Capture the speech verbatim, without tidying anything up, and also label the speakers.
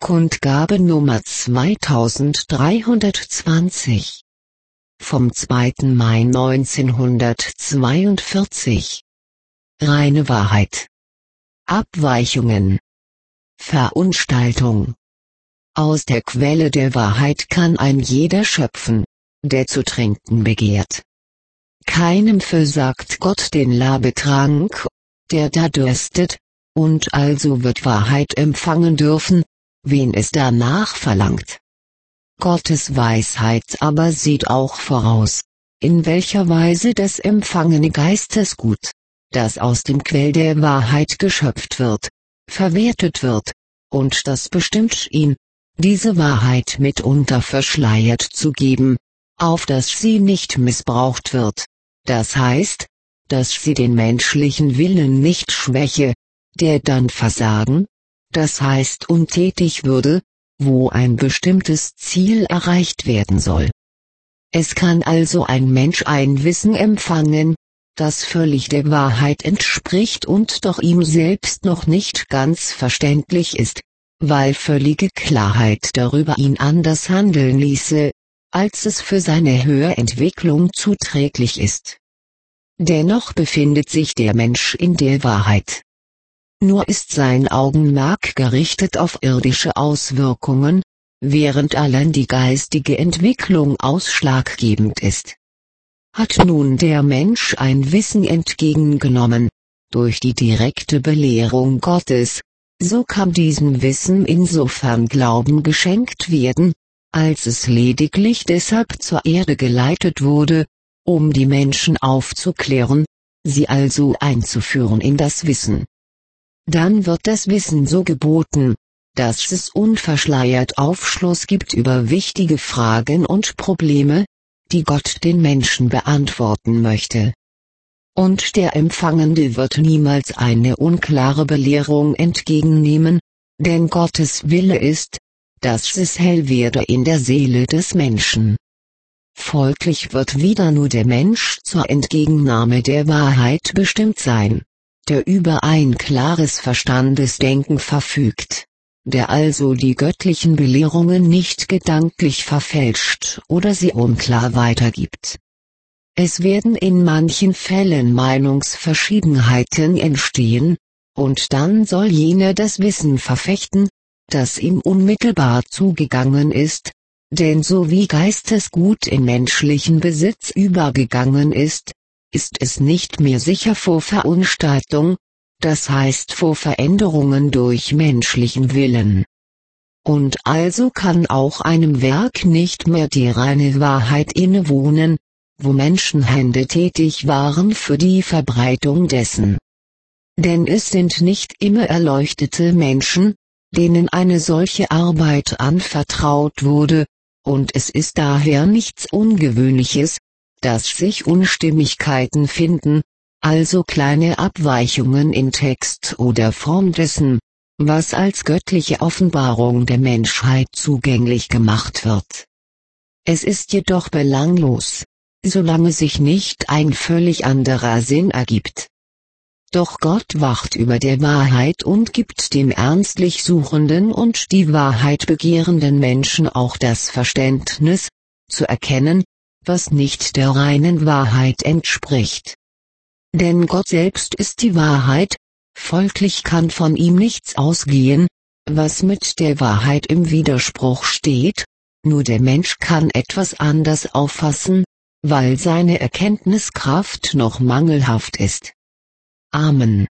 Speaker 1: Kundgabe Nummer zweitausenddreihundertzwanzig vom zweiten Mai neunzehnhundertzweiundvierzig. Reine Wahrheit. Abweichungen. Verunstaltung. Aus der Quelle der Wahrheit kann ein jeder schöpfen, der zu trinken begehrt. Keinem versagt Gott den Labetrank, der da dürstet, und also wird Wahrheit empfangen dürfen, wen es danach verlangt. Gottes Weisheit aber sieht auch voraus, in welcher Weise das empfangene Geistesgut, das aus dem Quell der Wahrheit geschöpft wird, verwertet wird, und das bestimmt ihn, diese Wahrheit mitunter verschleiert zu geben, auf dass sie nicht missbraucht wird, das heißt, dass sie den menschlichen Willen nicht schwäche, der dann versagen, das heißt untätig würde, wo ein bestimmtes Ziel erreicht werden soll. Es kann also ein Mensch ein Wissen empfangen, das völlig der Wahrheit entspricht und doch ihm selbst noch nicht ganz verständlich ist, weil völlige Klarheit darüber ihn anders handeln ließe, als es für seine Höherentwicklung zuträglich ist. Dennoch befindet sich der Mensch in der Wahrheit. Nur ist sein Augenmerk gerichtet auf irdische Auswirkungen, während allein die geistige Entwicklung ausschlaggebend ist. Hat nun der Mensch ein Wissen entgegengenommen, durch die direkte Belehrung Gottes, so kann diesem Wissen insofern Glauben geschenkt werden, als es lediglich deshalb zur Erde geleitet wurde, um die Menschen aufzuklären, sie also einzuführen in das Wissen. Dann wird das Wissen so geboten, dass es unverschleiert Aufschluss gibt über wichtige Fragen und Probleme, die Gott den Menschen beantworten möchte. Und der Empfangende wird niemals eine unklare Belehrung entgegennehmen, denn Gottes Wille ist, dass es hell werde in der Seele des Menschen. Folglich wird wieder nur der Mensch zur Entgegennahme der Wahrheit bestimmt sein, der über ein klares Verstandesdenken verfügt, der also die göttlichen Belehrungen nicht gedanklich verfälscht oder sie unklar weitergibt. Es werden in manchen Fällen Meinungsverschiedenheiten entstehen, und dann soll jener das Wissen verfechten, das ihm unmittelbar zugegangen ist, denn so wie Geistesgut in menschlichen Besitz übergegangen ist, ist es nicht mehr sicher vor Verunstaltung, das heißt vor Veränderungen durch menschlichen Willen. Und also kann auch einem Werk nicht mehr die reine Wahrheit innewohnen, wo Menschenhände tätig waren für die Verbreitung dessen. Denn es sind nicht immer erleuchtete Menschen, denen eine solche Arbeit anvertraut wurde, und es ist daher nichts Ungewöhnliches, dass sich Unstimmigkeiten finden, also kleine Abweichungen in Text oder Form dessen, was als göttliche Offenbarung der Menschheit zugänglich gemacht wird. Es ist jedoch belanglos, solange sich nicht ein völlig anderer Sinn ergibt. Doch Gott wacht über der Wahrheit und gibt dem ernstlich suchenden und die Wahrheit begehrenden Menschen auch das Verständnis, zu erkennen, was nicht der reinen Wahrheit entspricht. Denn Gott selbst ist die Wahrheit, folglich kann von ihm nichts ausgehen, was mit der Wahrheit im Widerspruch steht, nur der Mensch kann etwas anders auffassen, weil seine Erkenntniskraft noch mangelhaft ist. Amen.